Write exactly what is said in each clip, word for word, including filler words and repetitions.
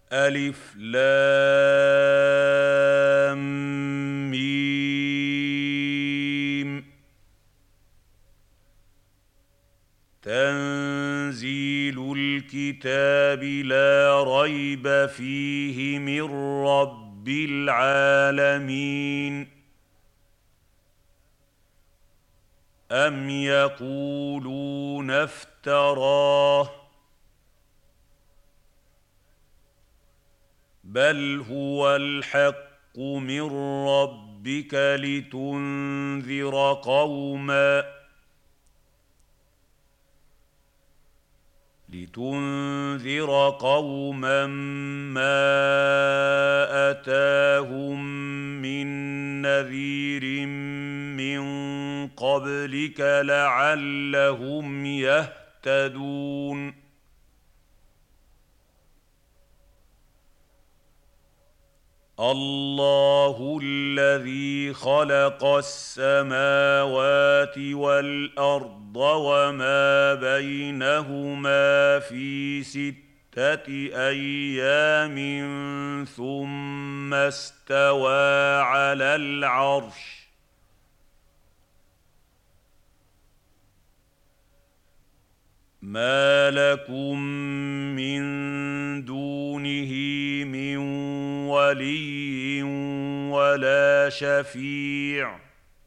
ألف لام ميم. تنزيل الكتاب لا ريب فيه من رب العالمين. أم يقولون افتراه بل هو الحق من ربك لتنذر قوما لتنذر قوما ما أتاهم من نذير من قبلك لعلهم يهتدون. الله الذي خلق السماوات والأرض وما بينهما في ستة أيام ثم استوى على العرش. ما لكم من دونه من ولي ولا شفيع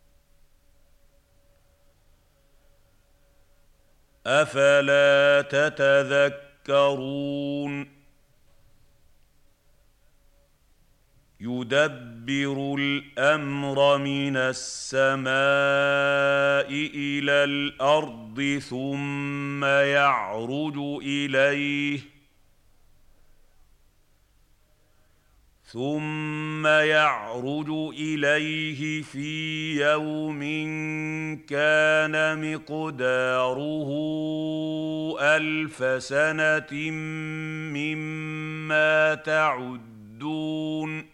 أفلا تتذكرون. يدبر الأمر من السماء إلى الأرض ثم يعرج إليه ثم يعرج إليه في يوم كان مقداره ألف سنة مما تعدون.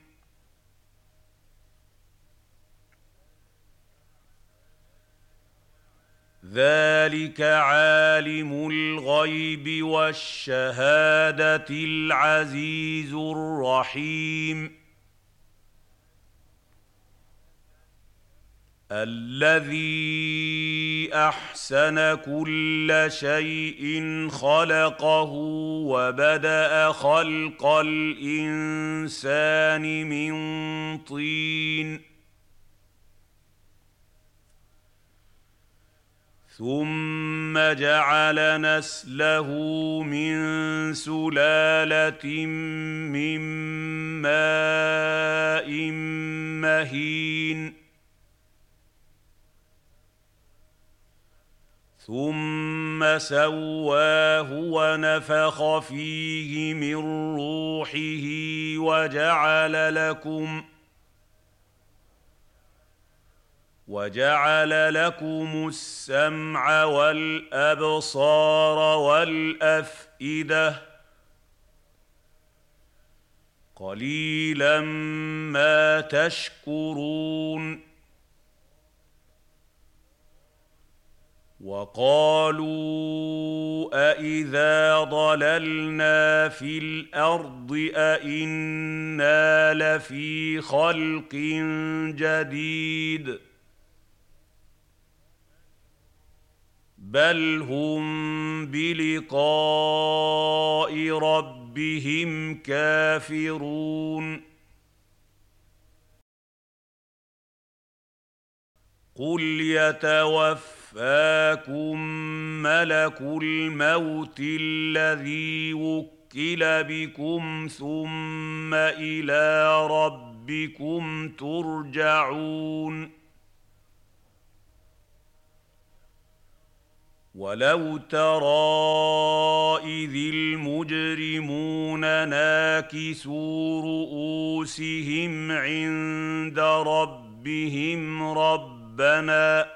ذلك عالم الغيب والشهادة العزيز الرحيم. الذي أحسن كل شيء خلقه وبدأ خلق الإنسان من طين ثم جعل نسله من سلالة من ماء مهين ثم سواه ونفخ فيه من روحه وجعل لكم وجعل لكم السمع والأبصار والأفئدة قليلا ما تشكرون. وقالوا أإذا ضللنا في الأرض أإنا لفي خلق جديد بل هم بلقاء ربهم كافرون. قل يتوفاكم ملك الموت الذي وكل بكم ثم إلى ربكم ترجعون. ولو ترى إذ المجرمون ناكسوا رؤوسهم عند ربهم ربنا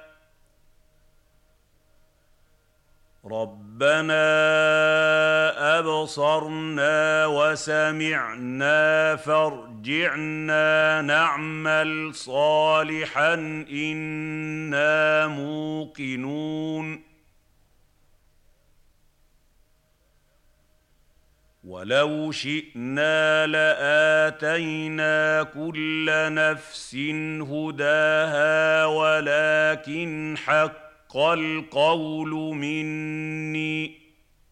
ربنا أبصرنا وسمعنا فارجعنا نعمل صالحا إنا موقنون. ولو شئنا لآتينا كل نفس هداها ولكن حق القول مني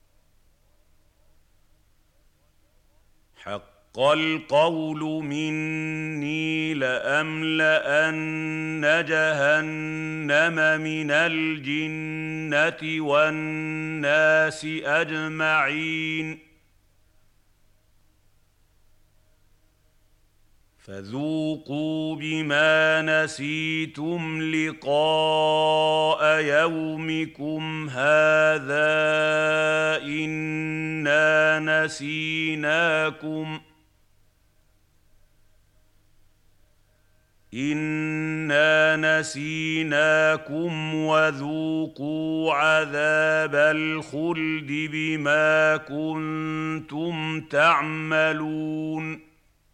حق القول مني لأملأن جهنم من الجنة والناس أجمعين فذوقوا بما نسيتم لقاء يومكم هذا إنا نسيناكم إنا نسيناكم وذوقوا عذاب الخلد بما كنتم تعملون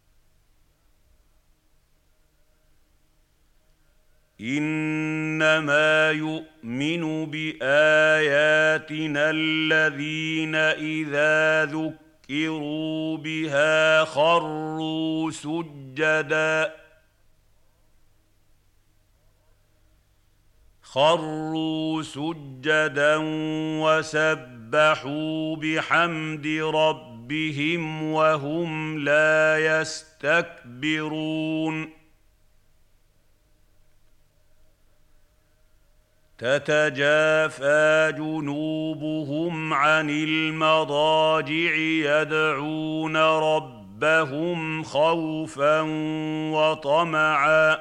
إنما يؤمن بآياتنا الذين إذا ذكروا بها خروا سجدا خروا سجدا وسبحوا بحمد ربهم وهم لا يستكبرون تتجافى جنوبهم عن المضاجع يدعون ربهم خوفا وطمعا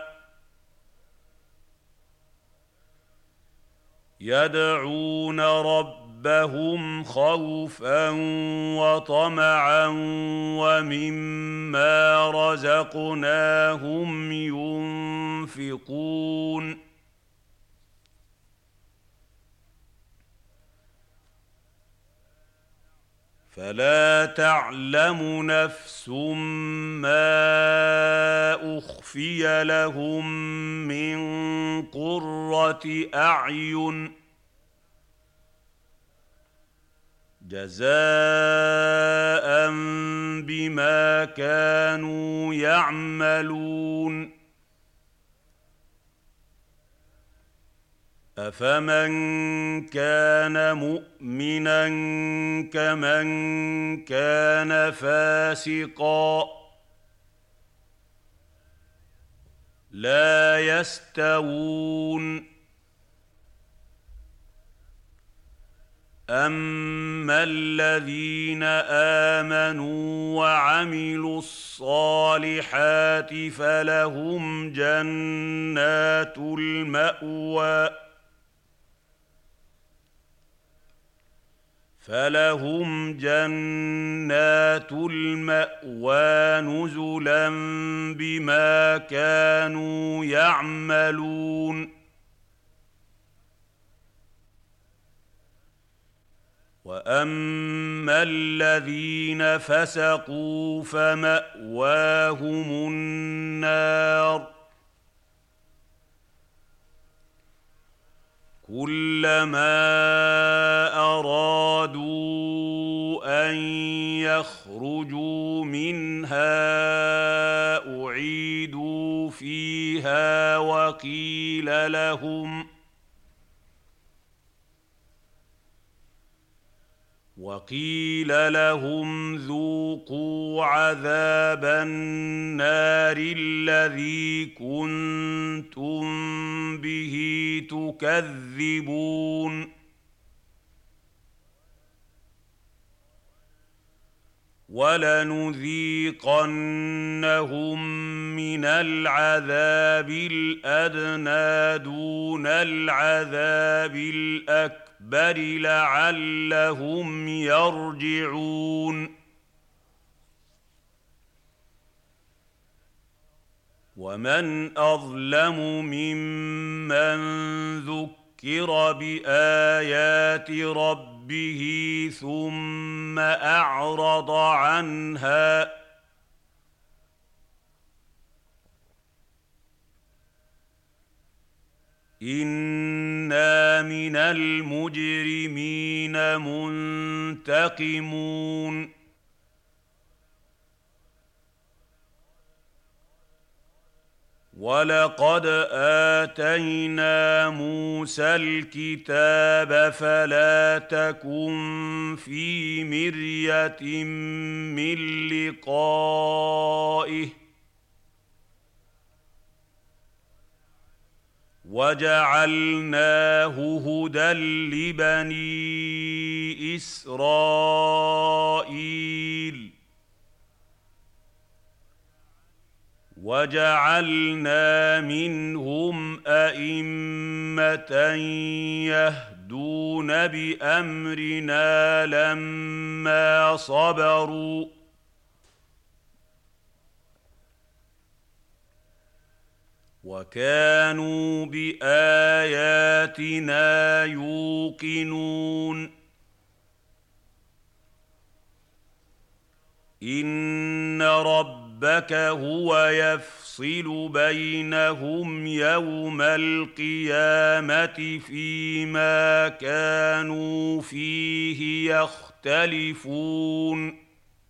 يدعون ربهم خوفا وطمعا ومما رزقناهم ينفقون فلا تعلم نفس ما أخفي لهم من قرة أعين جزاء بما كانوا يعملون أفمن كان مؤمنا كمن كان فاسقا لا يستوون أما الذين آمنوا وعملوا الصالحات فلهم جنات المأوى فلهم جنات المأوى نزلا بما كانوا يعملون وأما الذين فسقوا فمأواهم النار كلما أرادوا أن يخرجوا منها أعيدوا فيها وقيل لهم وقيل لهم ذوقوا عذاب النار الذي كنتم به تكذبون ولنذيقنهم من العذاب الأدنى دون العذاب الأكبر بل لعلهم يرجعون ومن أظلم ممن ذكر بآيات ربه ثم أعرض عنها إنا من المجرمين منتقمون ولقد آتينا موسى الكتاب فلا تكن في مرية من لقائه وجعلناه هدى لبني إسرائيل وجعلنا منهم أئمة يهدون بأمرنا لما صبروا وكانوا بآياتنا يوقنون إن ربك هو يفصل بينهم يوم القيامة فيما كانوا فيه يختلفون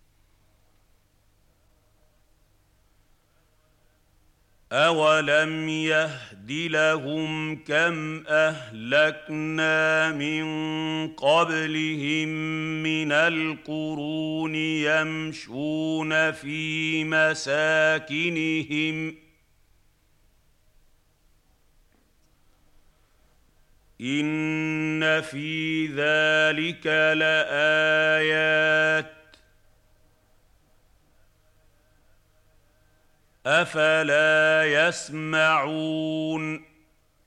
أولم يهد لهم كم أهلكنا من قبلهم من القرون يمشون في مساكنهم إن في ذلك لآيات أفلا يسمعون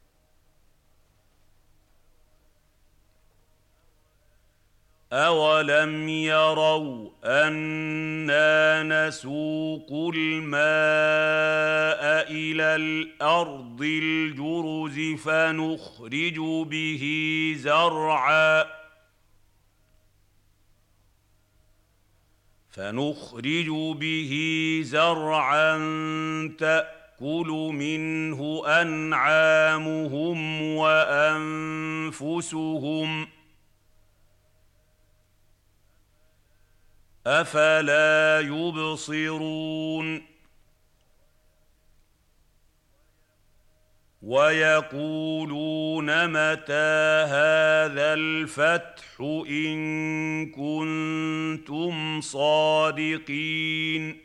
أولم يروا أنا نسوق الماء إلى الأرض الجرز فنخرج به زرعاً فنخرج به زرعا تأكل منه أنعامهم وأنفسهم أفلا يبصرون ويقولون متى هذا الفتح إن كنتم صادقين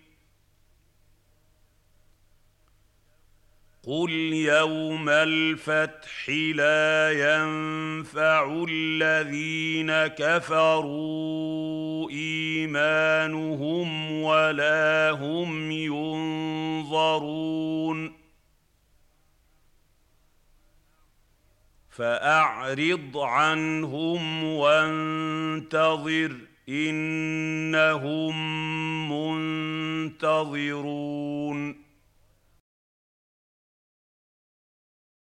قل يوم الفتح لا ينفع الذين كفروا إيمانهم ولا هم ينظرون فأعرض عنهم وانتظر إنهم منتظرون